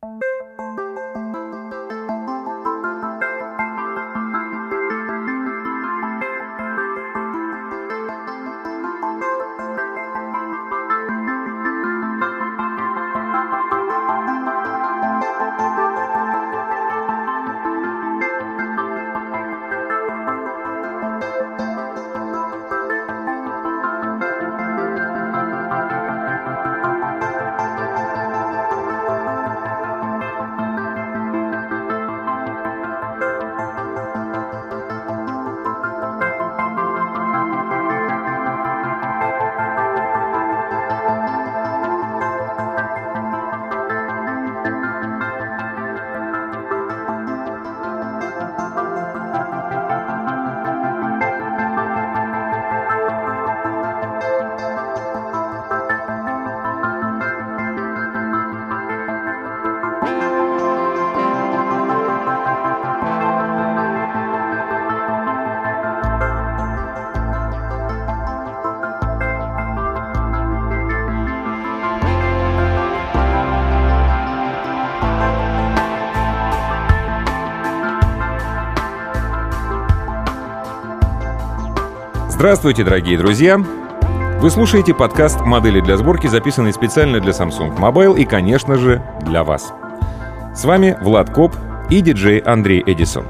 Здравствуйте, дорогие друзья! Вы слушаете подкаст «Модели для сборки», записанный специально для Samsung Mobile и, конечно же, для вас. С вами Влад Коп и диджей Андрей Эдисон.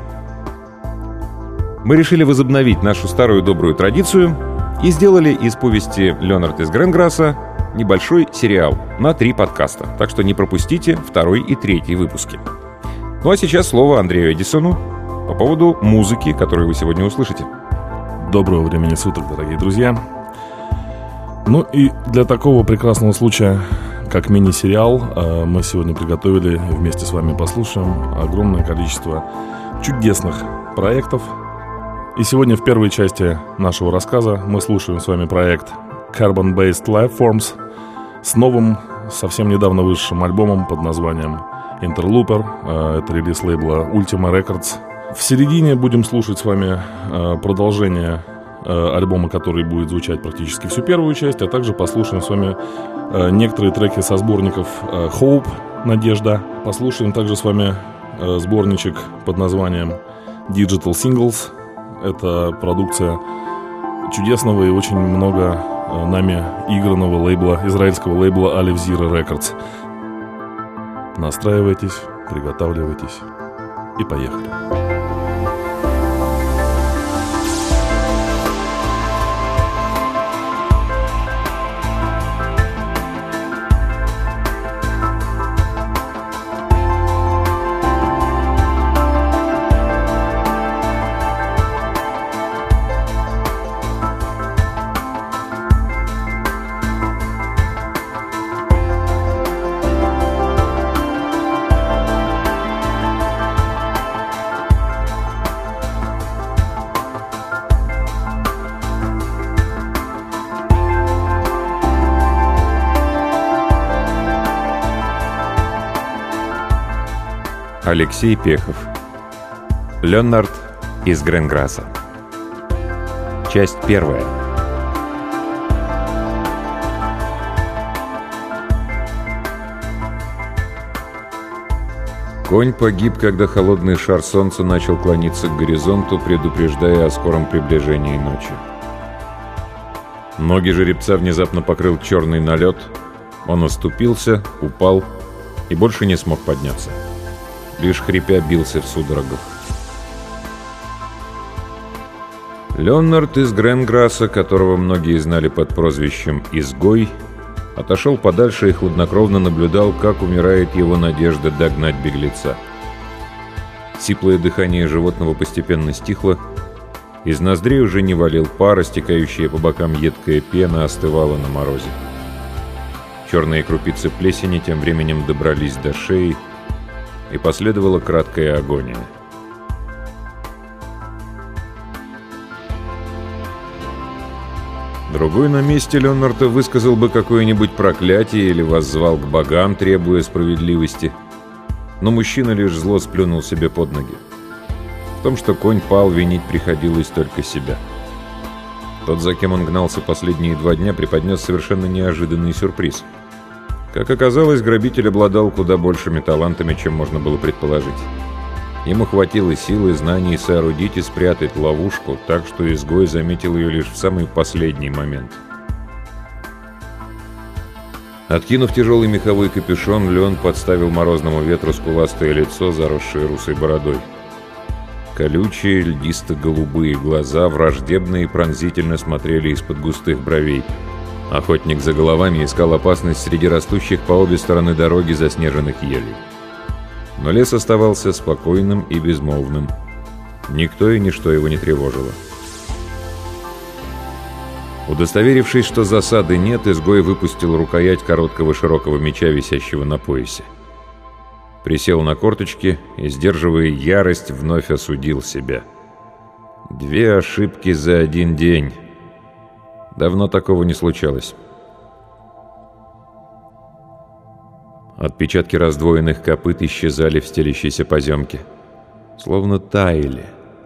Мы решили возобновить нашу старую добрую традицию и сделали из повести Леонард из Гренграсса небольшой сериал на 3 подкаста, так что не пропустите 2 и 3 выпуски. Ну а сейчас слово Андрею Эдисону по поводу музыки, которую вы сегодня услышите. Доброго времени суток, дорогие друзья. Ну и для такого прекрасного случая, как мини-сериал, мы сегодня приготовили, вместе с вами послушаем огромное количество чудесных проектов. И сегодня в первой части нашего рассказа мы слушаем с вами проект Carbon-Based Lifeforms с новым, совсем недавно вышедшим альбомом под названием Interlooper. Это релиз лейбла Ultima Records. В середине будем слушать с вами продолжение альбома, который будет звучать практически всю первую часть, а также послушаем с вами некоторые треки со сборников Hope, Надежда. Послушаем также с вами сборничек под названием Digital Singles. Это продукция чудесного и очень много нами игранного лейбла, израильского лейбла Aleph Zira Records. Настраивайтесь, приготавливайтесь и поехали. Алексей Пехов. Леонард из Гренграсса. Часть 1. Конь погиб, когда холодный шар солнца начал клониться к горизонту, предупреждая о скором приближении ночи. Ноги жеребца внезапно покрыл черный налет. Он оступился, упал и больше не смог подняться. Лишь хрипя бился в судорогах. Леонард из Гренграсса, которого многие знали под прозвищем «Изгой», отошел подальше и хладнокровно наблюдал, как умирает его надежда догнать беглеца. Сиплое дыхание животного постепенно стихло, из ноздрей уже не валил пар, стекающая по бокам едкая пена остывала на морозе. Черные крупицы плесени тем временем добрались до шеи, и последовала краткая агония. Другой на месте Леонарда высказал бы какое-нибудь проклятие или воззвал к богам, требуя справедливости. Но мужчина лишь зло сплюнул себе под ноги. В том, что конь пал, винить приходилось только себя. Тот, за кем он гнался последние 2 дня, преподнес совершенно неожиданный сюрприз. Как оказалось, грабитель обладал куда большими талантами, чем можно было предположить. Ему хватило сил и знаний соорудить и спрятать ловушку, так что изгой заметил ее лишь в самый последний момент. Откинув тяжелый меховой капюшон, Леон подставил морозному ветру скуластое лицо, заросшее русой бородой. Колючие, льдисто-голубые глаза враждебно и пронзительно смотрели из-под густых бровей. Охотник за головами искал опасность среди растущих по обе стороны дороги заснеженных елей. Но лес оставался спокойным и безмолвным. Никто и ничто его не тревожило. Удостоверившись, что засады нет, изгой выпустил рукоять короткого широкого меча, висящего на поясе. Присел на корточки и, сдерживая ярость, вновь осудил себя. 2 ошибки за 1 день. Давно такого не случалось. Отпечатки раздвоенных копыт исчезали в стелящейся поземке. Словно таяли.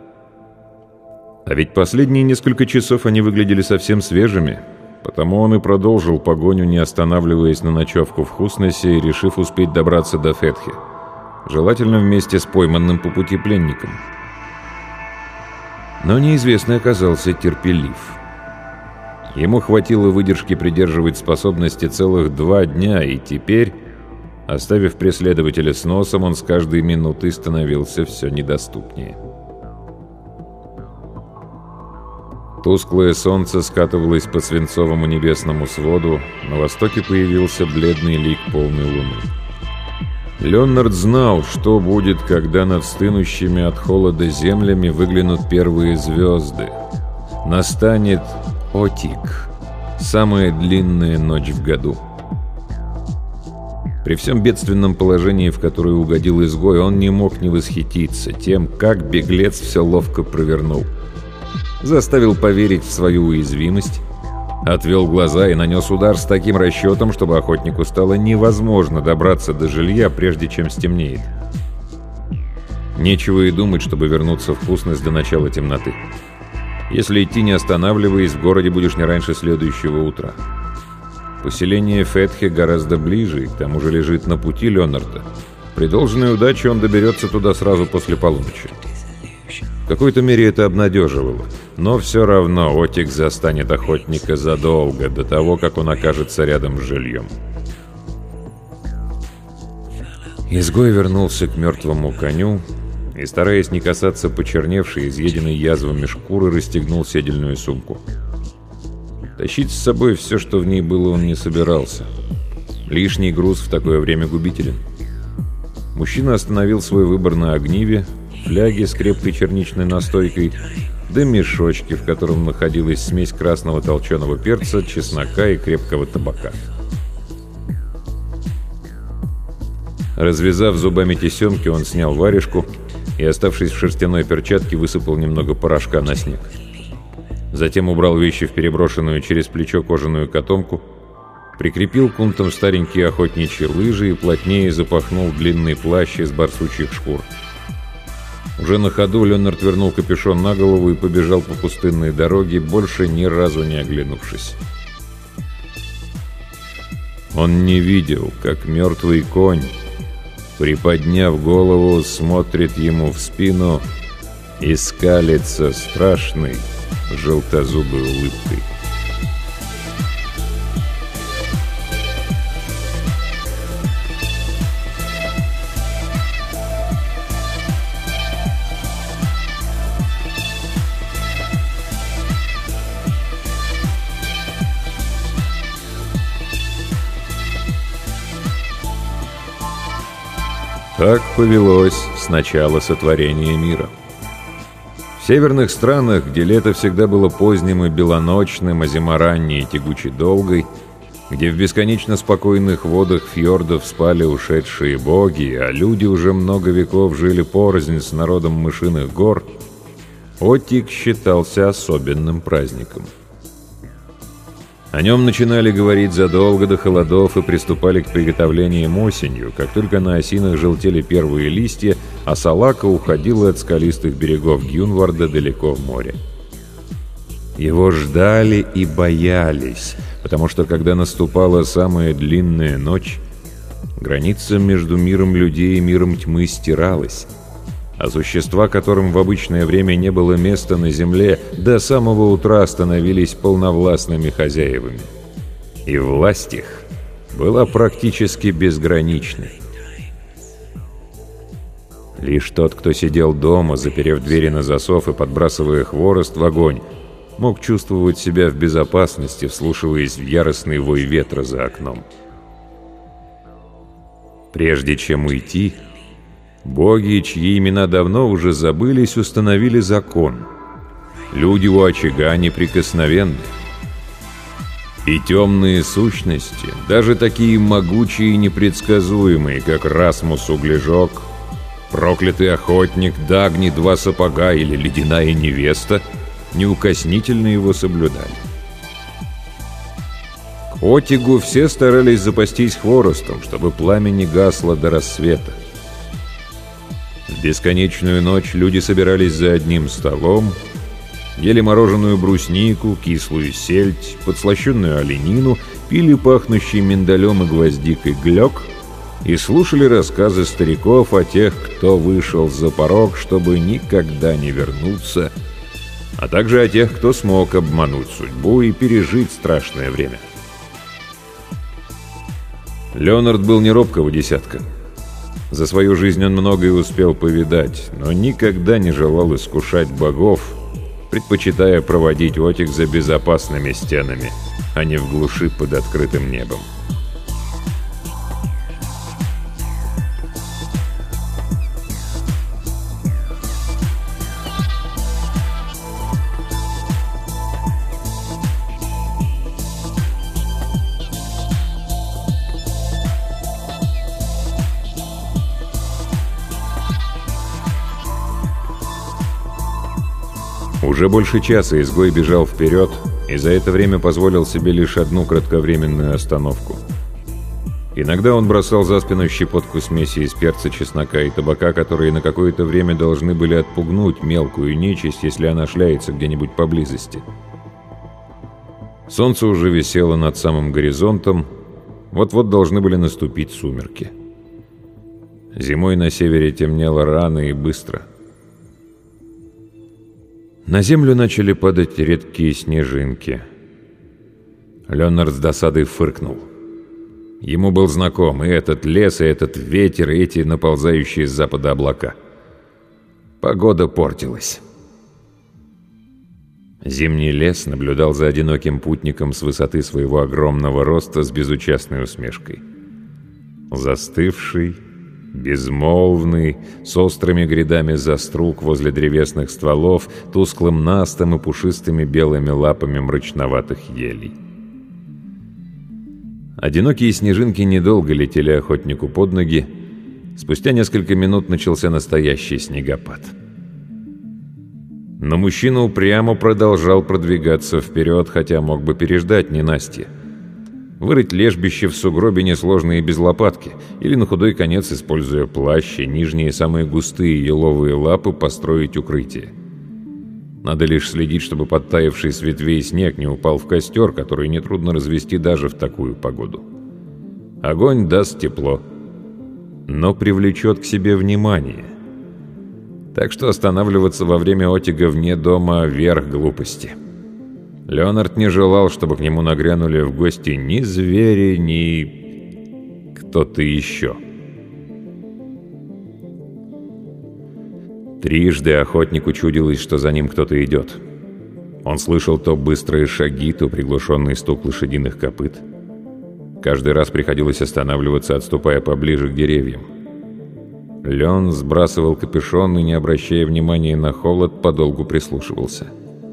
А ведь последние несколько часов они выглядели совсем свежими, потому он и продолжил погоню, не останавливаясь на ночевку в Хуснесе и решив успеть добраться до Фетхи, желательно вместе с пойманным по пути пленником. Но неизвестный оказался терпелив. Ему хватило выдержки придерживать способности целых 2 дня, и теперь, оставив преследователя с носом, он с каждой минутой становился все недоступнее. Тусклое солнце скатывалось по свинцовому небесному своду, на востоке появился бледный лик полной луны. Леонард знал, что будет, когда над стынущими от холода землями выглянут первые звезды. Настанет Отик, самая длинная ночь в году. При всем бедственном положении, в которое угодил изгой, он не мог не восхититься тем, как беглец все ловко провернул. Заставил поверить в свою уязвимость, отвел глаза и нанес удар с таким расчетом, чтобы охотнику стало невозможно добраться до жилья, прежде чем стемнеет. Нечего и думать, чтобы вернуться в Хуснес до начала темноты. Если идти не останавливаясь, в городе будешь не раньше следующего утра. Поселение Фетхи гораздо ближе, и к тому же лежит на пути Леонарда. При должной удаче он доберется туда сразу после полуночи. В какой-то мере это обнадеживало, но все равно Отик застанет охотника задолго до того, как он окажется рядом с жильем. Изгой вернулся к мертвому коню и, стараясь не касаться почерневшей, изъеденной язвами шкуры, расстегнул седельную сумку. Тащить с собой все, что в ней было, он не собирался. Лишний груз в такое время губителен. Мужчина остановил свой выбор на огниве, фляге с крепкой черничной настойкой, да мешочке, в котором находилась смесь красного толченого перца, чеснока и крепкого табака. Развязав зубами тесемки, он снял варежку и, оставшись в шерстяной перчатке, высыпал немного порошка на снег. Затем убрал вещи в переброшенную через плечо кожаную котомку, прикрепил к унтам старенькие охотничьи лыжи и плотнее запахнул длинный плащ из барсучьих шкур. Уже на ходу Леонард вернул капюшон на голову и побежал по пустынной дороге, больше ни разу не оглянувшись. Он не видел, как мертвый конь, приподняв голову, смотрит ему в спину и скалится страшной желтозубой улыбкой. Так повелось с начала сотворения мира. В северных странах, где лето всегда было поздним и белоночным, а зима ранней и тягучей долгой, где в бесконечно спокойных водах фьордов спали ушедшие боги, а люди уже много веков жили порознь с народом мышиных гор, Отик считался особенным праздником. О нем начинали говорить задолго до холодов и приступали к приготовлениям осенью, как только на осинах желтели первые листья, а салака уходила от скалистых берегов Гюнварда далеко в море. Его ждали и боялись, потому что, когда наступала самая длинная ночь, граница между миром людей и миром тьмы стиралась, а существа, которым в обычное время не было места на земле, до самого утра становились полновластными хозяевами. И власть их была практически безграничной. Лишь тот, кто сидел дома, заперев двери на засов и подбрасывая хворост в огонь, мог чувствовать себя в безопасности, вслушиваясь в яростный вой ветра за окном. Прежде чем уйти, боги, чьи имена давно уже забылись, установили закон. Люди у очага неприкосновенны. И темные сущности, даже такие могучие и непредсказуемые, как Расмус Углежок, проклятый охотник, Дагни Два Сапога или ледяная невеста, неукоснительно его соблюдали. К Отигу все старались запастись хворостом, чтобы пламя не гасло до рассвета. В бесконечную ночь люди собирались за одним столом, ели мороженую бруснику, кислую сельдь, подслащенную оленину, пили пахнущий миндалем и гвоздикой глёк и слушали рассказы стариков о тех, кто вышел за порог, чтобы никогда не вернуться, а также о тех, кто смог обмануть судьбу и пережить страшное время. Леонард был не робкого десятка. За свою жизнь он многое успел повидать, но никогда не желал искушать богов, предпочитая проводить Отиг за безопасными стенами, а не в глуши под открытым небом. Уже больше часа изгой бежал вперед, и за это время позволил себе лишь одну кратковременную остановку. Иногда он бросал за спину щепотку смеси из перца, чеснока и табака, которые на какое-то время должны были отпугнуть мелкую нечисть, если она шляется где-нибудь поблизости. Солнце уже висело над самым горизонтом, вот-вот должны были наступить сумерки. Зимой на севере темнело рано и быстро. На землю начали падать редкие снежинки. Леонард с досадой фыркнул. Ему был знаком и этот лес, и этот ветер, и эти наползающие с запада облака. Погода портилась. Зимний лес наблюдал за одиноким путником с высоты своего огромного роста с безучастной усмешкой. Застывший, безмолвный, с острыми грядами заструг возле древесных стволов, тусклым настом и пушистыми белыми лапами мрачноватых елей. Одинокие снежинки недолго летели охотнику под ноги. Спустя несколько минут начался настоящий снегопад. Но мужчина упрямо продолжал продвигаться вперед, хотя мог бы переждать ненастье. Вырыть лежбище в сугробе несложно и без лопатки, или на худой конец, используя плащ и нижние самые густые еловые лапы, построить укрытие. Надо лишь следить, чтобы подтаявший с ветвей снег не упал в костер, который нетрудно развести даже в такую погоду. Огонь даст тепло, но привлечет к себе внимание. Так что останавливаться во время Отига вне дома — верх глупости. Леонард не желал, чтобы к нему нагрянули в гости ни звери, ни кто-то еще. Трижды охотнику чудилось, что за ним кто-то идет. Он слышал то быстрые шаги, то приглушенный стук лошадиных копыт. Каждый раз приходилось останавливаться, отступая поближе к деревьям. Леон сбрасывал капюшон и, не обращая внимания на холод, подолгу прислушивался.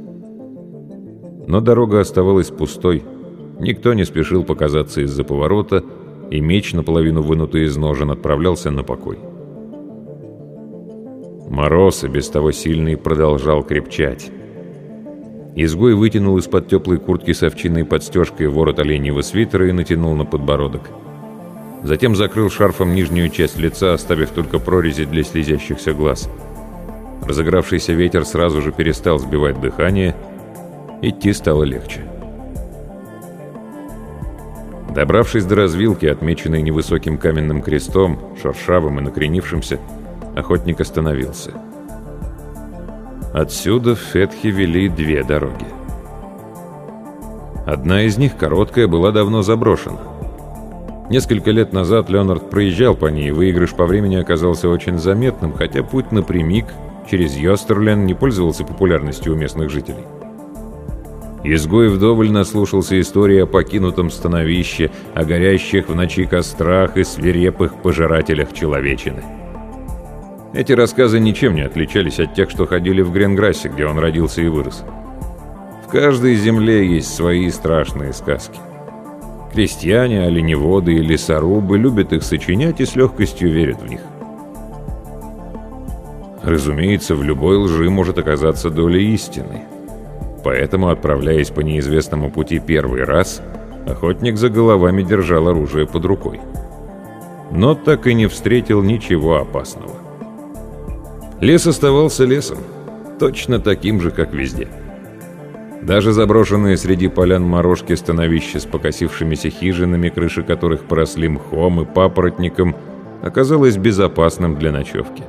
Но дорога оставалась пустой, никто не спешил показаться из-за поворота, и меч, наполовину вынутый из ножен, отправлялся на покой. Мороз, и без того сильный, продолжал крепчать. Изгой вытянул из-под теплой куртки с овчинной подстежкой ворот оленьего свитера и натянул на подбородок. Затем закрыл шарфом нижнюю часть лица, оставив только прорези для слезящихся глаз. Разыгравшийся ветер сразу же перестал сбивать дыхание, Идти стало легче. Добравшись до развилки, отмеченной невысоким каменным крестом, шершавым и накренившимся, охотник остановился. Отсюда в Фетхе вели две дороги. Одна из них, короткая, была давно заброшена. Несколько лет назад Леонард проезжал по ней, и выигрыш по времени оказался очень заметным, хотя путь напрямик через Йостерлен не пользовался популярностью у местных жителей. Изгой вдоволь наслушался истории о покинутом становище, о горящих в ночи кострах и свирепых пожирателях человечины. Эти рассказы ничем не отличались от тех, что ходили в Гренграссе, где он родился и вырос. В каждой земле есть свои страшные сказки. Крестьяне, оленеводы и лесорубы любят их сочинять и с легкостью верят в них. Разумеется, в любой лжи может оказаться доля истины. Поэтому, отправляясь по неизвестному пути первый раз, охотник за головами держал оружие под рукой. Но так и не встретил ничего опасного. Лес оставался лесом, точно таким же, как везде. Даже заброшенные среди полян морожки становища с покосившимися хижинами, крыши которых поросли мхом и папоротником, оказалось безопасным для ночевки.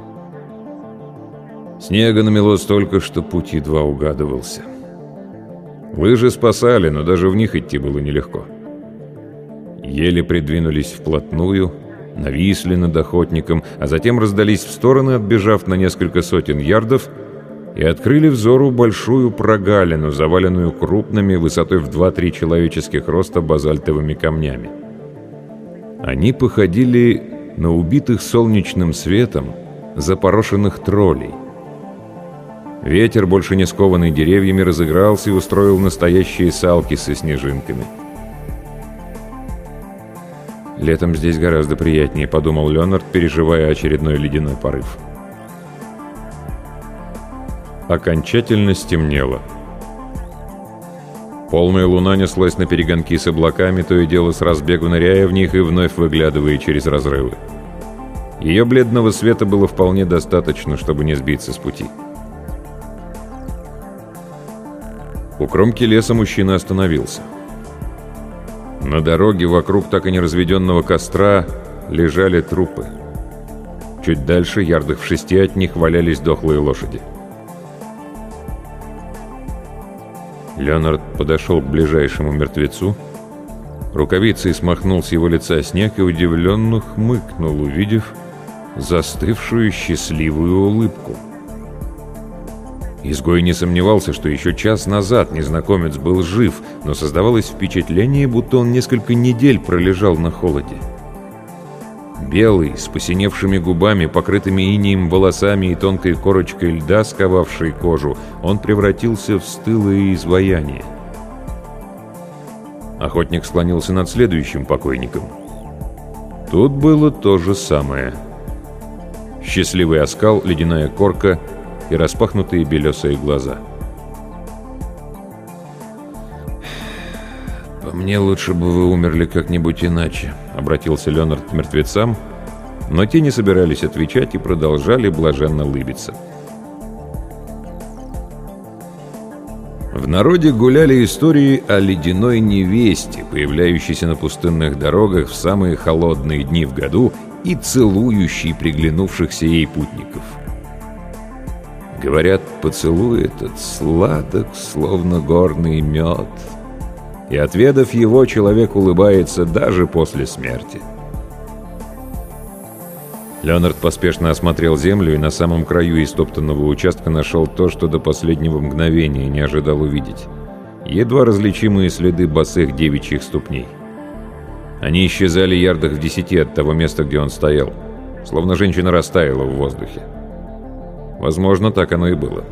Снега намело столько, что путь едва угадывался. Лыжи спасали, но даже в них идти было нелегко. Еле придвинулись вплотную, нависли над охотником, а затем раздались в стороны, отбежав на несколько сотен ярдов, и открыли взору большую прогалину, заваленную крупными, высотой в 2-3 человеческих роста базальтовыми камнями. Они походили на убитых солнечным светом запорошенных троллей. Ветер, больше не скованный деревьями, разыгрался и устроил настоящие салки со снежинками. «Летом здесь гораздо приятнее», — подумал Леонард, переживая очередной ледяной порыв. Окончательно стемнело. Полная луна неслась наперегонки с облаками, то и дело с разбегу ныряя в них и вновь выглядывая через разрывы. Ее бледного света было вполне достаточно, чтобы не сбиться с пути. У кромки леса мужчина остановился. На дороге вокруг так и не разведенного костра лежали трупы. Чуть дальше, ярдах в 6 от них, валялись дохлые лошади. Леонард подошел к ближайшему мертвецу, рукавицей смахнул с его лица снег и удивленно хмыкнул, увидев застывшую счастливую улыбку. Изгой не сомневался, что еще час назад незнакомец был жив, но создавалось впечатление, будто он несколько недель пролежал на холоде. Белый, с посиневшими губами, покрытыми инеем волосами и тонкой корочкой льда, сковавшей кожу, он превратился в стылое изваяние. Охотник склонился над следующим покойником. Тут было то же самое. Счастливый оскал, ледяная корка и распахнутые белесые глаза. «По мне, лучше бы вы умерли как-нибудь иначе», — обратился Леонард к мертвецам, но те не собирались отвечать и продолжали блаженно улыбиться. В народе гуляли истории о ледяной невесте, появляющейся на пустынных дорогах в самые холодные дни в году и целующей приглянувшихся ей путников. Говорят, поцелуй этот сладок, словно горный мед, и, отведав его, человек улыбается даже после смерти. Леонард поспешно осмотрел землю и на самом краю истоптанного участка нашел то, что до последнего мгновения не ожидал увидеть. Едва различимые следы босых девичьих ступней. Они исчезали ярдах в 10 от того места, где он стоял, словно женщина растаяла в воздухе. Возможно, так оно и было.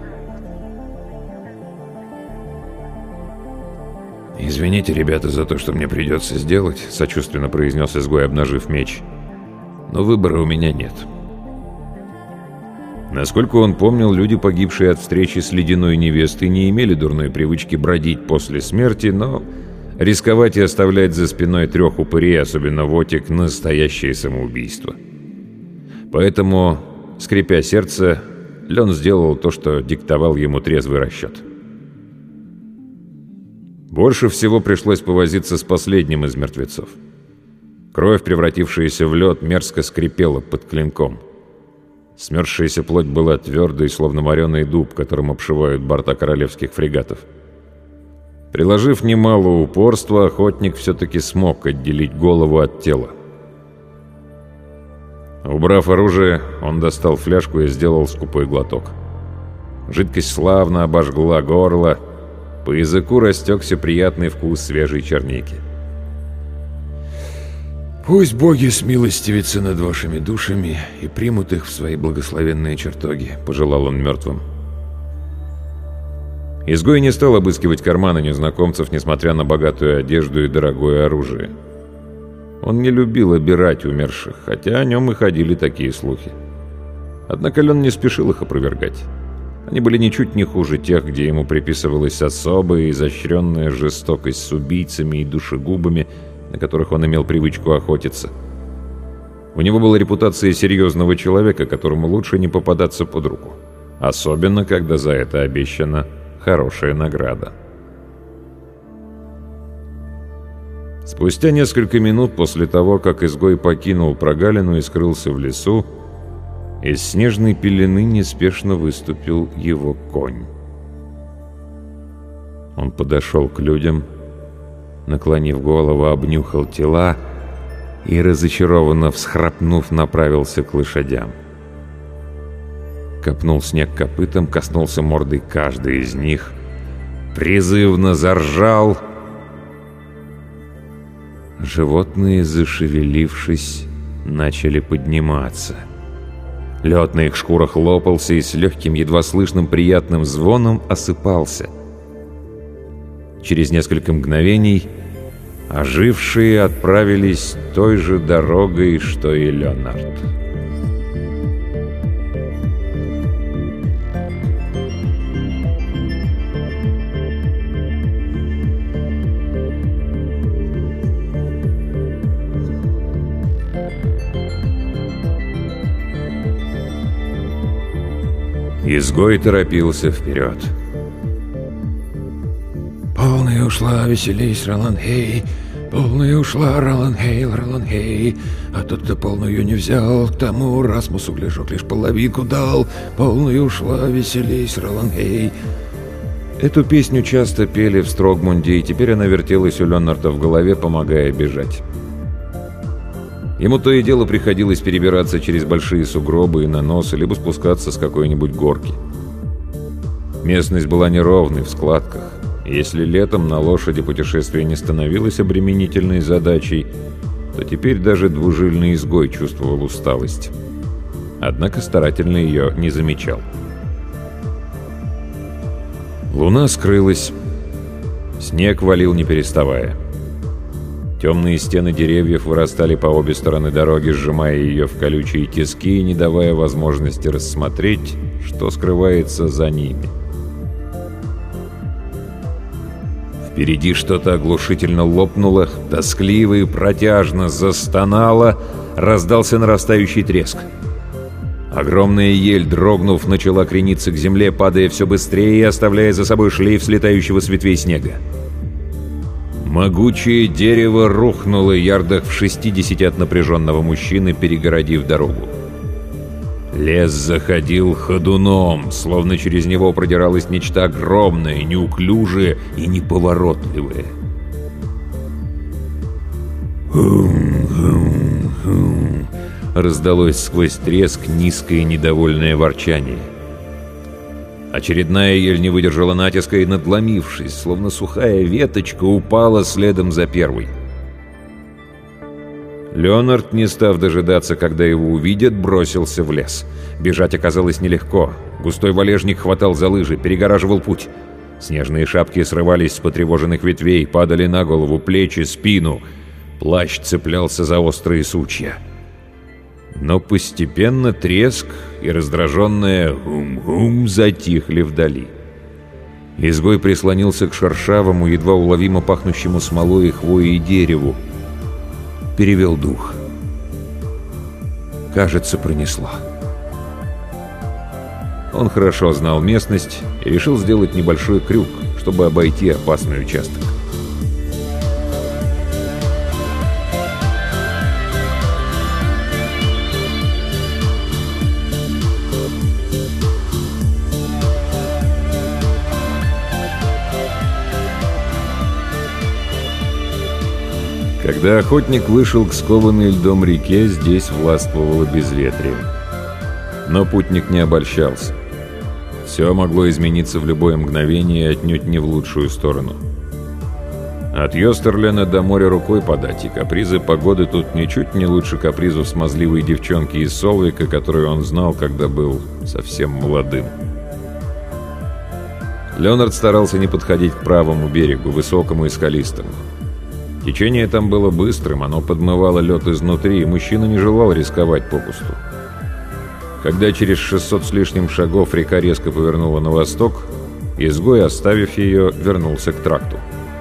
«Извините, ребята, за то, что мне придется сделать», — сочувственно произнес изгой, обнажив меч. «Но выбора у меня нет». Насколько он помнил, люди, погибшие от встречи с ледяной невестой, не имели дурной привычки бродить после смерти, но рисковать и оставлять за спиной 3 упырей, особенно Вотик, настоящее самоубийство. Поэтому, скрипя сердце, Лен сделал то, что диктовал ему трезвый расчет. Больше всего пришлось повозиться с последним из мертвецов. Кровь, превратившаяся в лед, мерзко скрипела под клинком. Смерзшаяся плоть была твердой, словно мореный дуб, которым обшивают борта королевских фрегатов. Приложив немало упорства, охотник все-таки смог отделить голову от тела. Убрав оружие, он достал фляжку и сделал скупой глоток. Жидкость славно обожгла горло, по языку растекся приятный вкус свежей черники. «Пусть боги смилостивятся над вашими душами и примут их в свои благословенные чертоги», — пожелал он мертвым. Изгой не стал обыскивать карманы незнакомцев, несмотря на богатую одежду и дорогое оружие. Он не любил обирать умерших, хотя о нем и ходили такие слухи. Однако Лен не спешил их опровергать. Они были ничуть не хуже тех, где ему приписывалась особая и изощренная жестокость с убийцами и душегубами, на которых он имел привычку охотиться. У него была репутация серьезного человека, которому лучше не попадаться под руку. Особенно, когда за это обещана хорошая награда. Спустя несколько минут после того, как изгой покинул прогалину и скрылся в лесу, из снежной пелены неспешно выступил его конь. Он подошел к людям, наклонив голову, обнюхал тела и, разочарованно всхрапнув, направился к лошадям. Копнул снег копытом, коснулся мордой каждой из них, призывно заржал. Животные, зашевелившись, начали подниматься. Лед на их шкурах лопался и с легким, едва слышным приятным звоном осыпался. Через несколько мгновений ожившие отправились той же дорогой, что и Леонард. Изгой торопился вперед. «Полная ушла, веселись, Ролан-Хей, полная ушла, Ролан-Хей, Ролан-Хей, а тот, кто полную не взял, к тому Расмусу Гляжок лишь половинку дал, полная ушла, веселись, Ролан-Хей». Эту песню часто пели в Строгмунде, и теперь она вертелась у Леонарда в голове, помогая бежать. Ему то и дело приходилось перебираться через большие сугробы и наносы, либо спускаться с какой-нибудь горки. Местность была неровной, в складках. И если летом на лошади путешествие не становилось обременительной задачей, то теперь даже двужильный изгой чувствовал усталость. Однако старательно ее не замечал. Луна скрылась. Снег валил не переставая. Темные стены деревьев вырастали по обе стороны дороги, сжимая ее в колючие тиски и не давая возможности рассмотреть, что скрывается за ними. Впереди что-то оглушительно лопнуло, тоскливо и протяжно застонало, раздался нарастающий треск. Огромная ель, дрогнув, начала крениться к земле, падая все быстрее и оставляя за собой шлейф слетающего с ветвей снега. Могучее дерево рухнуло ярдах в 60 от напряженного мужчины, перегородив дорогу. Лес заходил ходуном, словно через него продиралось нечто огромное, неуклюжее и неповоротливое. «Хум-хум-хум!» раздалось сквозь треск низкое недовольное ворчание. Очередная ель не выдержала натиска и, надломившись, словно сухая веточка, упала следом за первой. Леонард, не став дожидаться, когда его увидят, бросился в лес. Бежать оказалось нелегко. Густой валежник хватал за лыжи, перегораживал путь. Снежные шапки срывались с потревоженных ветвей, падали на голову, плечи, спину. Плащ цеплялся за острые сучья. Но постепенно треск и раздраженное «гум-гум» затихли вдали. Изгой прислонился к шершавому, едва уловимо пахнущему смолой и хвоей дереву. Перевел дух. Кажется, пронесло. Он хорошо знал местность и решил сделать небольшой крюк, чтобы обойти опасный участок. Когда охотник вышел к скованной льдом реке, здесь властвовало безветрие. Но путник не обольщался. Все могло измениться в любое мгновение и отнюдь не в лучшую сторону. От Йостерлена до моря рукой подать, и капризы погоды тут ничуть не лучше капризов смазливой девчонки из Солвика, которую он знал, когда был совсем молодым. Леонард старался не подходить к правому берегу, высокому и скалистому. Течение там было быстрым, оно подмывало лед изнутри, и мужчина не желал рисковать попусту. Когда через 600 с лишним шагов река резко повернула на восток, изгой, оставив ее, вернулся к тракту.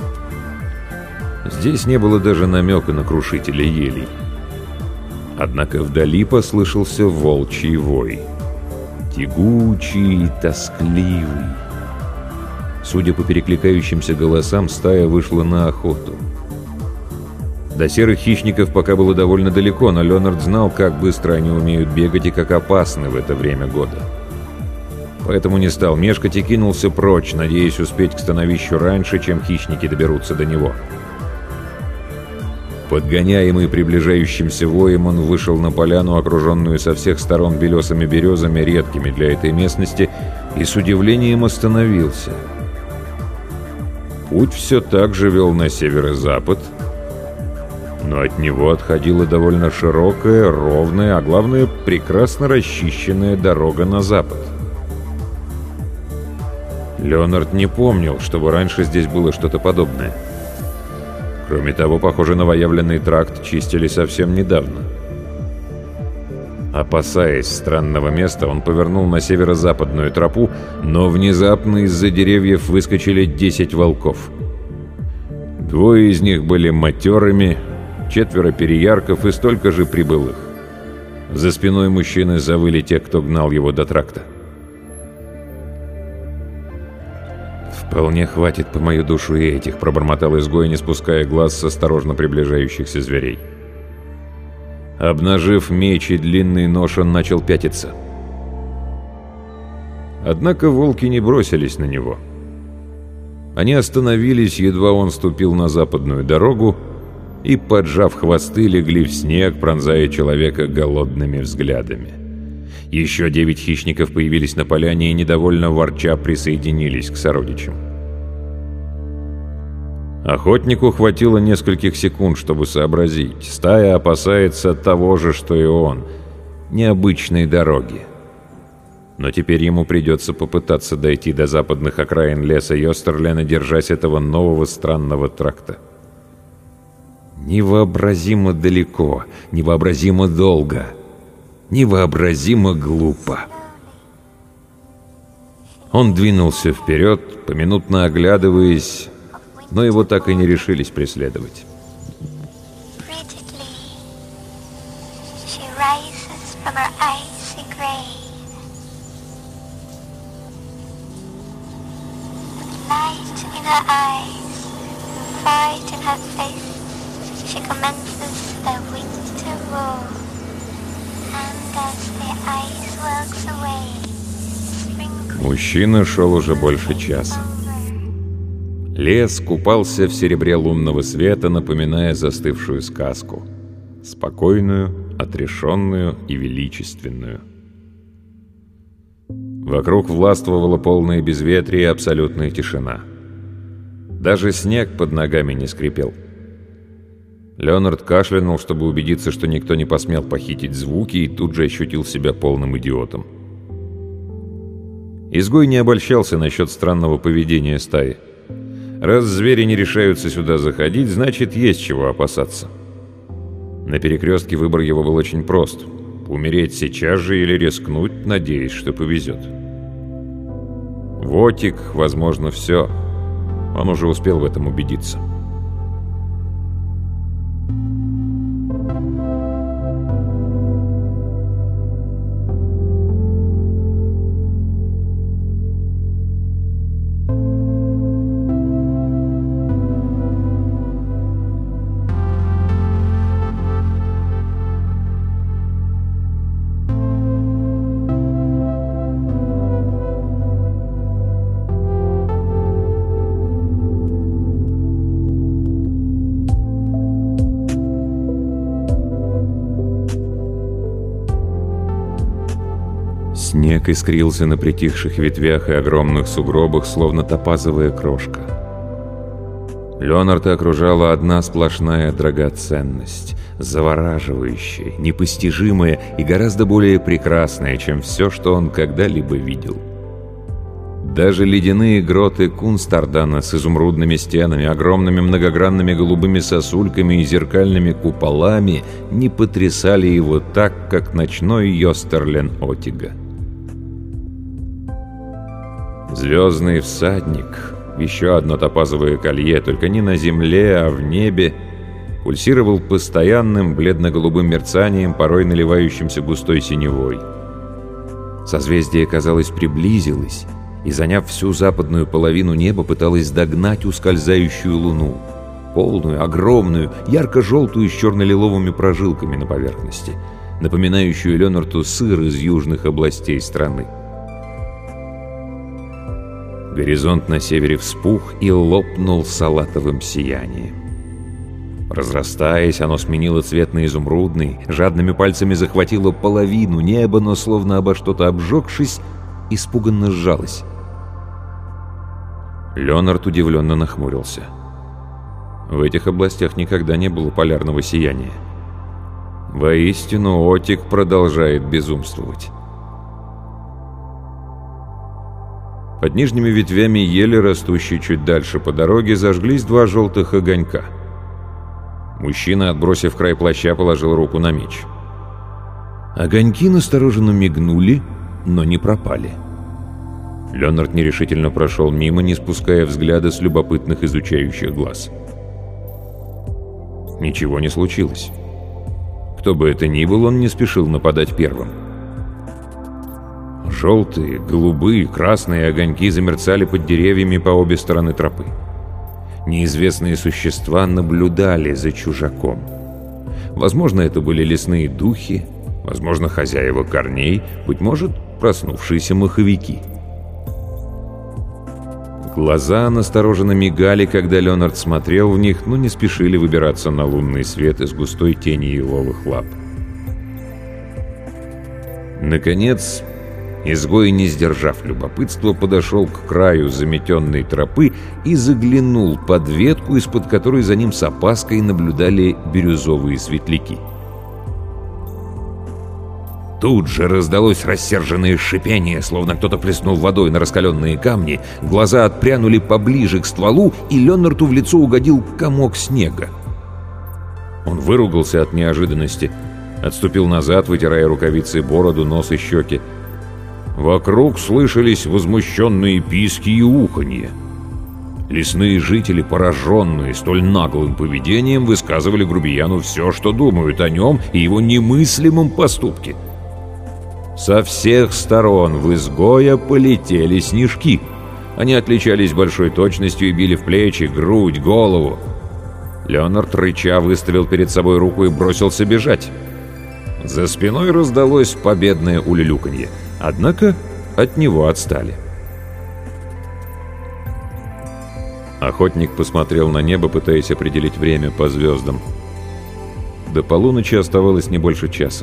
Здесь не было даже намека на крушители елей. Однако вдали послышался волчий вой. Тягучий и тоскливый. Судя по перекликающимся голосам, стая вышла на охоту. До серых хищников пока было довольно далеко, но Леонард знал, как быстро они умеют бегать и как опасны в это время года. Поэтому не стал мешкать и кинулся прочь, надеясь успеть к становищу раньше, чем хищники доберутся до него. Подгоняемый приближающимся воем, он вышел на поляну, окруженную со всех сторон белесыми березами, редкими для этой местности, и с удивлением остановился. Путь все так же вел на северо-запад, но от него отходила довольно широкая, ровная, а главное, прекрасно расчищенная дорога на запад. Леонард не помнил, чтобы раньше здесь было что-то подобное. Кроме того, похоже, новоявленный тракт чистили совсем недавно. Опасаясь странного места, он повернул на северо-западную тропу, но внезапно из-за деревьев выскочили 10 волков. 2 из них были матерыми, 4 переярков и столько же прибылых. За спиной мужчины завыли те, кто гнал его до тракта. «Вполне хватит по мою душу и этих», — пробормотал изгой, не спуская глаз с осторожно приближающихся зверей. Обнажив меч и длинный нож, он начал пятиться. Однако волки не бросились на него. Они остановились, едва он ступил на западную дорогу, и, поджав хвосты, легли в снег, пронзая человека голодными взглядами. Еще 9 хищников появились на поляне и, недовольно ворча, присоединились к сородичам. Охотнику хватило нескольких секунд, чтобы сообразить. Стая опасается того же, что и он. Необычной дороги. Но теперь ему придется попытаться дойти до западных окраин леса Йостерлена, держась этого нового странного тракта. Невообразимо далеко, невообразимо долго, невообразимо глупо. Он двинулся вперед, поминутно оглядываясь, но его так и не решились преследовать. Мужчина шел уже больше часа. Лес купался в серебре лунного света, напоминая застывшую сказку. Спокойную, отрешенную и величественную. Вокруг властвовало полное безветрие и абсолютная тишина. Даже снег под ногами не скрипел. Леонард кашлянул, чтобы убедиться, что никто не посмел похитить звуки, и тут же ощутил себя полным идиотом. Изгой не обольщался насчет странного поведения стаи. Раз звери не решаются сюда заходить, значит, есть чего опасаться. На перекрестке выбор его был очень прост. Умереть сейчас же или рискнуть, надеясь, что повезет. Вотик, возможно, все. Он уже успел в этом убедиться. Снег искрился на притихших ветвях и огромных сугробах, словно топазовая крошка. Леонарда окружала одна сплошная драгоценность, завораживающая, непостижимая и гораздо более прекрасная, чем все, что он когда-либо видел. Даже ледяные гроты Кунстардана с изумрудными стенами, огромными многогранными голубыми сосульками и зеркальными куполами не потрясали его так, как ночной Йостерлен Отига. Звездный всадник, еще одно топазовое колье, только не на земле, а в небе, пульсировал постоянным бледно-голубым мерцанием, порой наливающимся густой синевой. Созвездие, казалось, приблизилось, и, заняв всю западную половину неба, пыталась догнать ускользающую луну. Полную, огромную, ярко-желтую с черно-лиловыми прожилками на поверхности, напоминающую Леонарду сыр из южных областей страны. Горизонт на севере вспух и лопнул салатовым сиянием. Разрастаясь, оно сменило цвет на изумрудный, жадными пальцами захватило половину неба, но, словно обо что-то обжегшись, испуганно сжалось. Леонард удивленно нахмурился. В этих областях никогда не было полярного сияния. Воистину, Отик продолжает безумствовать. Под нижними ветвями ели, растущей чуть дальше по дороге, зажглись два желтых огонька. Мужчина, отбросив край плаща, положил руку на меч. Огоньки настороженно мигнули, но не пропали. Леонард нерешительно прошел мимо, не спуская взгляда с любопытных изучающих глаз. Ничего не случилось. Кто бы это ни был, он не спешил нападать первым. Желтые, голубые, красные огоньки замерцали под деревьями по обе стороны тропы. Неизвестные существа наблюдали за чужаком. Возможно, это были лесные духи, возможно, хозяева корней, быть может, проснувшиеся маховики. Глаза настороженно мигали, когда Леонард смотрел в них, но не спешили выбираться на лунный свет из густой тени еловых лап. Наконец, изгой, не сдержав любопытства, подошел к краю заметенной тропы и заглянул под ветку, из-под которой за ним с опаской наблюдали бирюзовые светляки. Тут же раздалось рассерженное шипение, словно кто-то плеснул водой на раскаленные камни, глаза отпрянули поближе к стволу, и Леонарду в лицо угодил комок снега. Он выругался от неожиданности, отступил назад, вытирая рукавицей бороду, нос и щеки. Вокруг слышались возмущенные писки и уханье. Лесные жители, пораженные столь наглым поведением, высказывали грубияну все, что думают о нем и его немыслимом поступке. Со всех сторон в изгоя полетели снежки. Они отличались большой точностью и били в плечи, грудь, голову. Леонард, рыча, выставил перед собой руку и бросился бежать. За спиной раздалось победное улюлюканье. Однако от него отстали. Охотник посмотрел на небо, пытаясь определить время по звездам. До полуночи оставалось не больше часа.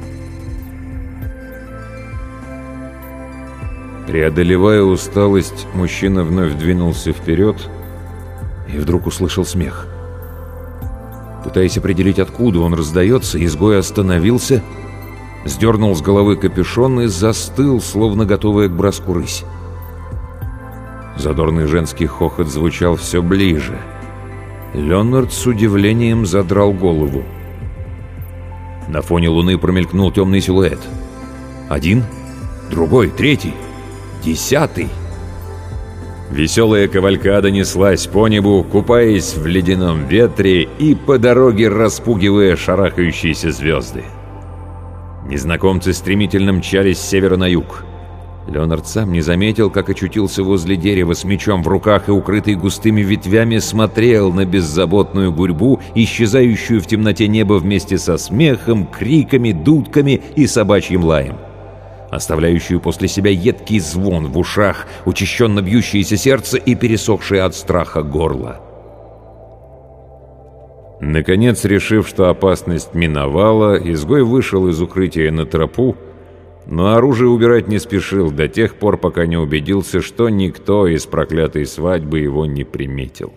Преодолевая усталость, мужчина вновь двинулся вперед и вдруг услышал смех. Пытаясь определить, откуда он раздается, изгой остановился, сдернул с головы капюшон и застыл, словно готовая к броску рысь. Задорный женский хохот звучал все ближе. Леонард с удивлением задрал голову. На фоне луны промелькнул темный силуэт. Один, другой, третий, 10-й. Веселая кавалькада неслась по небу, купаясь в ледяном ветре и по дороге распугивая шарахающиеся звезды. Незнакомцы стремительно мчались с севера на юг. Леонард сам не заметил, как очутился возле дерева с мечом в руках и, укрытый густыми ветвями, смотрел на беззаботную гурьбу, исчезающую в темноте неба вместе со смехом, криками, дудками и собачьим лаем, оставляющую после себя едкий звон в ушах, учащенно бьющееся сердце и пересохшее от страха горло. Наконец, решив, что опасность миновала, изгой вышел из укрытия на тропу но оружие убирать не спешил до тех пор, пока не убедился, что никто из проклятой свадьбы его не приметил.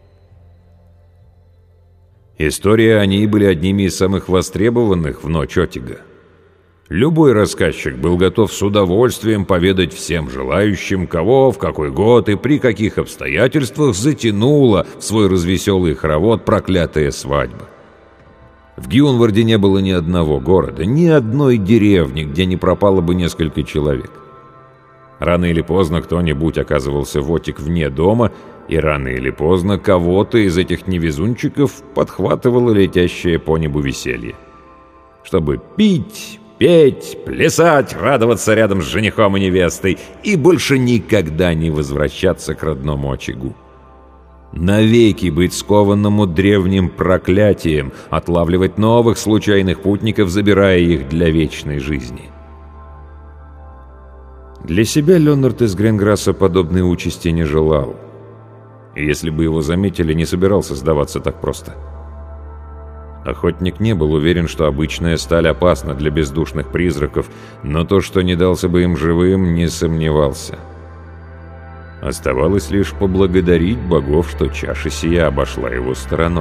Истории о ней были одними из самых востребованных в ночь Отига. Любой рассказчик был готов с удовольствием поведать всем желающим, кого, в какой год и при каких обстоятельствах затянула в свой развеселый хоровод проклятая свадьба. В Гюнварде не было ни одного города, ни одной деревни, где не пропало бы несколько человек. Рано или поздно кто-нибудь оказывался в Отиг вне дома, и рано или поздно кого-то из этих невезунчиков подхватывало летящее по небу веселье. Чтобы пить, петь, плясать, радоваться рядом с женихом и невестой и больше никогда не возвращаться к родному очагу. Навеки быть скованному древним проклятием, отлавливать новых случайных путников, забирая их для вечной жизни. Для себя Леонард из Гренграсса подобной участи не желал. И если бы его заметили, не собирался сдаваться так просто. Охотник не был уверен, что обычная сталь опасна для бездушных призраков, но то, что не дался бы им живым, не сомневался. Оставалось лишь поблагодарить богов, что чаша сия обошла его стороной.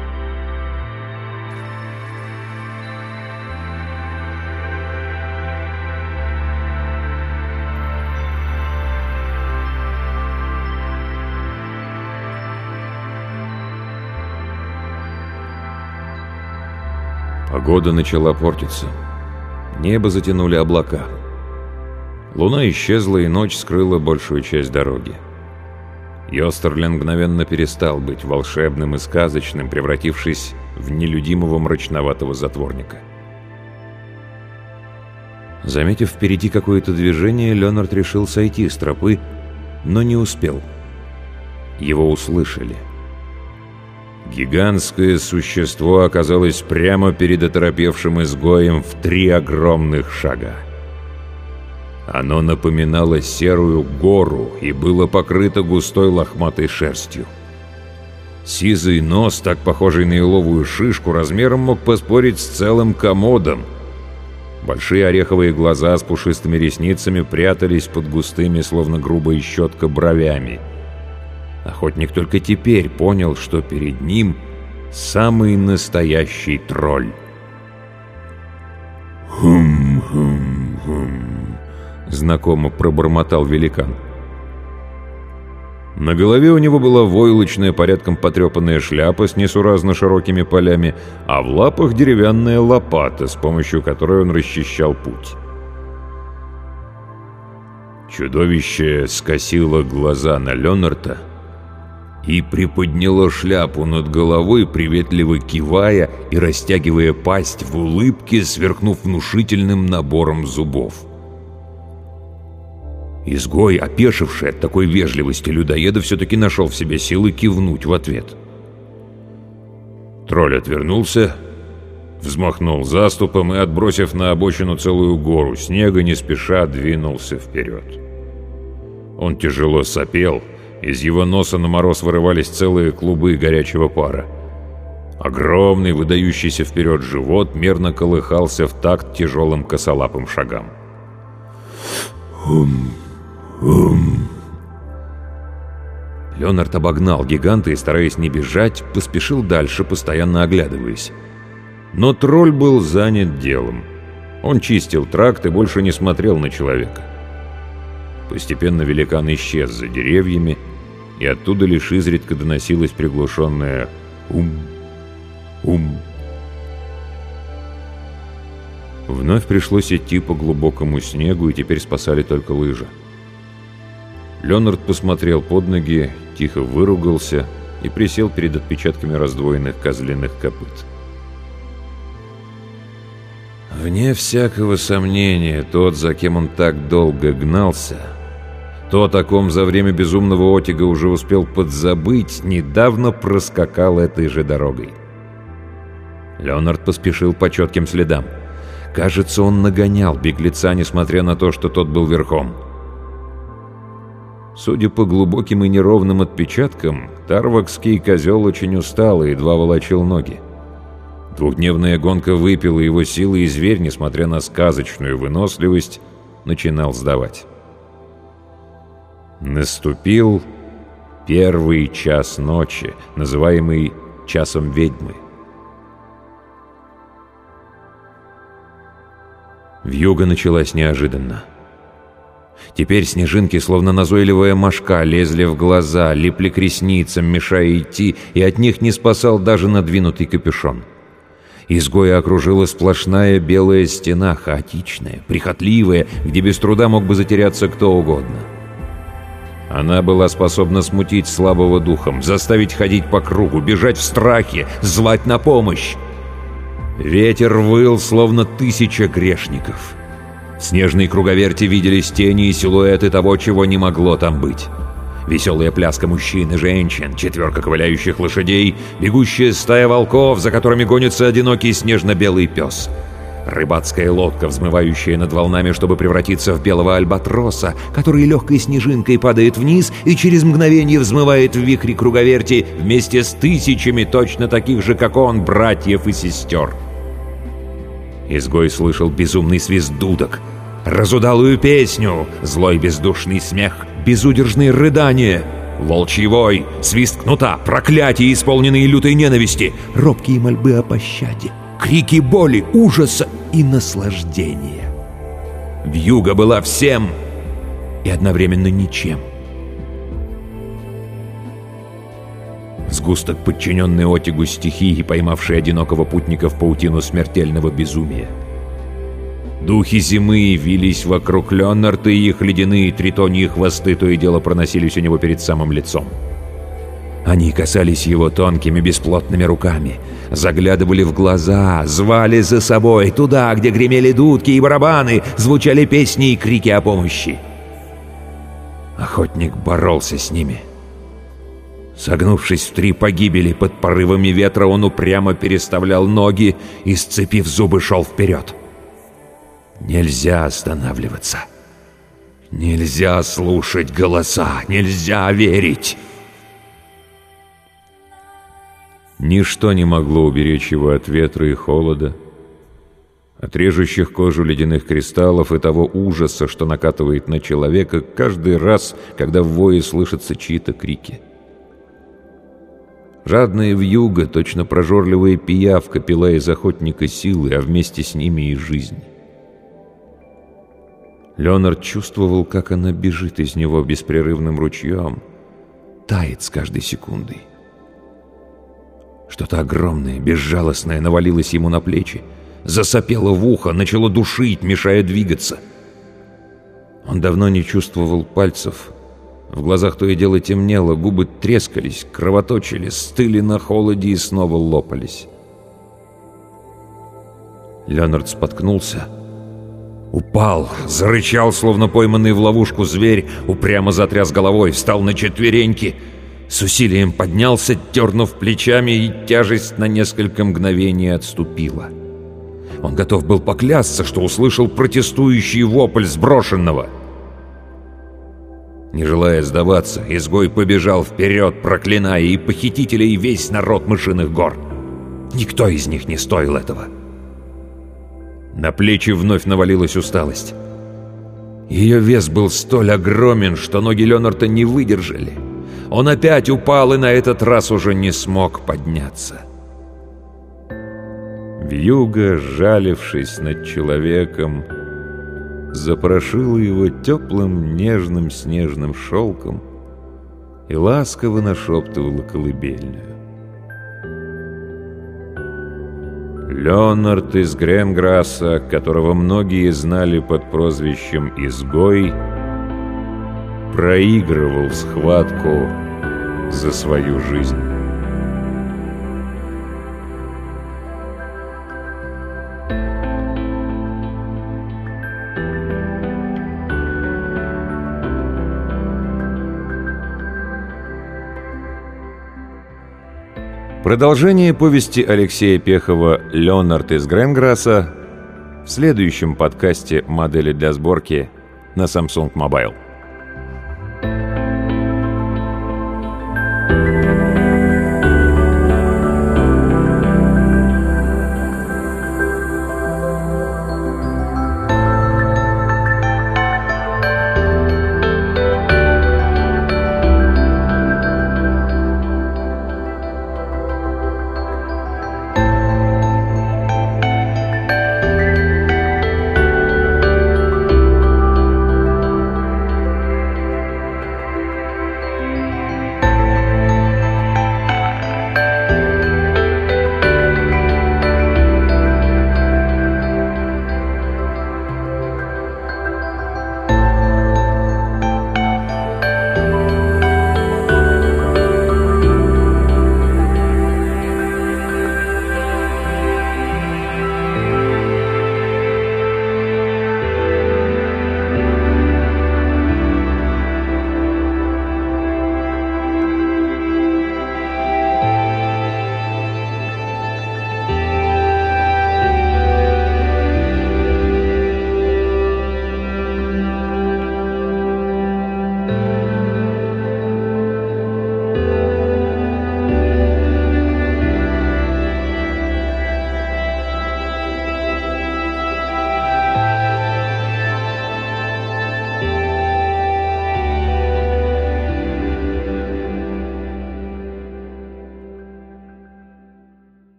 Погода начала портиться. Небо затянули облака. Луна исчезла, и ночь скрыла большую часть дороги. Йостерлен мгновенно перестал быть волшебным и сказочным, превратившись в нелюдимого мрачноватого затворника. Заметив впереди какое-то движение, Леонард решил сойти с тропы, но не успел. Его услышали. Гигантское существо оказалось прямо перед оторопевшим изгоем в 3 огромных шага. Оно напоминало серую гору и было покрыто густой лохматой шерстью. Сизый нос, так похожий на еловую шишку, размером мог поспорить с целым комодом. Большие ореховые глаза с пушистыми ресницами прятались под густыми, словно грубая щетка, бровями. Охотник только теперь понял, что перед ним самый настоящий тролль. «Хум-хум-хум», — знакомо пробормотал великан. На голове у него была войлочная, порядком потрепанная шляпа с несуразно широкими полями, а в лапах деревянная лопата, с помощью которой он расчищал путь. Чудовище скосило глаза на Леонарда и приподняло шляпу над головой, приветливо кивая и растягивая пасть в улыбке, сверкнув внушительным набором зубов. Изгой, опешивший от такой вежливости людоеда, все-таки нашел в себе силы кивнуть в ответ. Тролль отвернулся, взмахнул заступом и, отбросив на обочину целую гору снега, не спеша двинулся вперед. Он тяжело сопел, из его носа на мороз вырывались целые клубы горячего пара. Огромный, выдающийся вперед живот мерно колыхался в такт тяжелым косолапым шагам. Леонард обогнал гиганта и, стараясь не бежать, поспешил дальше, постоянно оглядываясь. Но тролль был занят делом. Он чистил тракт и больше не смотрел на человека. Постепенно великан исчез за деревьями, и оттуда лишь изредка доносилось приглушенное «ум». Вновь пришлось идти по глубокому снегу, и теперь спасали только лыжи. Леонард посмотрел под ноги, тихо выругался и присел перед отпечатками раздвоенных козлиных копыт. Вне всякого сомнения, тот, за кем он так долго гнался, тот, о ком за время безумного Отига уже успел подзабыть, недавно проскакал этой же дорогой. Леонард поспешил по четким следам. Кажется, он нагонял беглеца, несмотря на то, что тот был верхом. Судя по глубоким и неровным отпечаткам, тарвакский козел очень устал и едва волочил ноги. Двухдневная гонка выпила его силы, и зверь, несмотря на сказочную выносливость, начинал сдавать. Наступил первый час ночи, называемый «часом ведьмы». Вьюга началась неожиданно. Теперь снежинки, словно назойливая мошка, лезли в глаза, липли к ресницам, мешая идти, и от них не спасал даже надвинутый капюшон. Изгоя окружила сплошная белая стена, хаотичная, прихотливая, где без труда мог бы затеряться кто угодно. Она была способна смутить слабого духом, заставить ходить по кругу, бежать в страхе, звать на помощь. Ветер выл, словно 1000 грешников. В снежной круговерти виделись тени и силуэты того, чего не могло там быть. Веселая пляска мужчин и женщин, 4 ковыляющих лошадей, бегущая стая волков, за которыми гонится одинокий снежно-белый пес. Рыбацкая лодка, взмывающая над волнами, чтобы превратиться в белого альбатроса, который легкой снежинкой падает вниз и через мгновение взмывает в вихре круговерти вместе с 1000 точно таких же, как он, братьев и сестер. Изгой слышал безумный свист дудок, разудалую песню, злой бездушный смех, безудержные рыдания, волчий вой, свист кнута, проклятия, исполненные лютой ненависти, робкие мольбы о пощаде, крики боли, ужаса и наслаждения. Вьюга была всем и одновременно ничем. Сгусток, подчиненный отягу стихии, поймавший одинокого путника в паутину смертельного безумия. Духи зимы вились вокруг Леонарда, и их ледяные тритоньи хвосты то и дело проносились у него перед самым лицом. Они касались его тонкими бесплотными руками, заглядывали в глаза, звали за собой туда, где гремели дудки и барабаны, звучали песни и крики о помощи. Охотник боролся с ними. Согнувшись в 3 погибели под порывами ветра, он упрямо переставлял ноги и, сцепив зубы, шел вперед. Нельзя останавливаться. Нельзя слушать голоса. Нельзя верить. Ничто не могло уберечь его от ветра и холода, от режущих кожу ледяных кристаллов и того ужаса, что накатывает на человека каждый раз, когда в вое слышатся чьи-то крики. Жадная вьюга, точно прожорливая пиявка, пила из охотника силы, а вместе с ними и жизнь. Леонард чувствовал, как она бежит из него беспрерывным ручьем, тает с каждой секундой. Что-то огромное, безжалостное навалилось ему на плечи, засопело в ухо, начало душить, мешая двигаться. Он давно не чувствовал пальцев. В глазах то и дело темнело, губы трескались, кровоточили, стыли на холоде и снова лопались. Леонард споткнулся, упал, зарычал, словно пойманный в ловушку зверь, упрямо затряс головой, встал на четвереньки, с усилием поднялся, дернув плечами, и тяжесть на несколько мгновений отступила. Он готов был поклясться, что услышал протестующий вопль сброшенного. Не желая сдаваться, изгой побежал вперед, проклиная и похитителей, и весь народ мышиных гор. Никто из них не стоил этого. На плечи вновь навалилась усталость. Ее вес был столь огромен, что ноги Леонарда не выдержали. Он опять упал и на этот раз уже не смог подняться. Вьюга, жалившись над человеком, запорошила его теплым нежным снежным шелком и ласково нашептывала колыбельную. Леонард из Гренграсса, которого многие знали под прозвищем «Изгой», проигрывал схватку за свою жизнь. Продолжение повести Алексея Пехова «Леонард из Гренграсса» в следующем подкасте «Модели для сборки» на Samsung Mobile.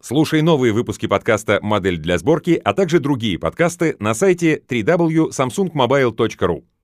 Слушай новые выпуски подкаста «Модель для сборки», а также другие подкасты на сайте www.samsungmobile.ru.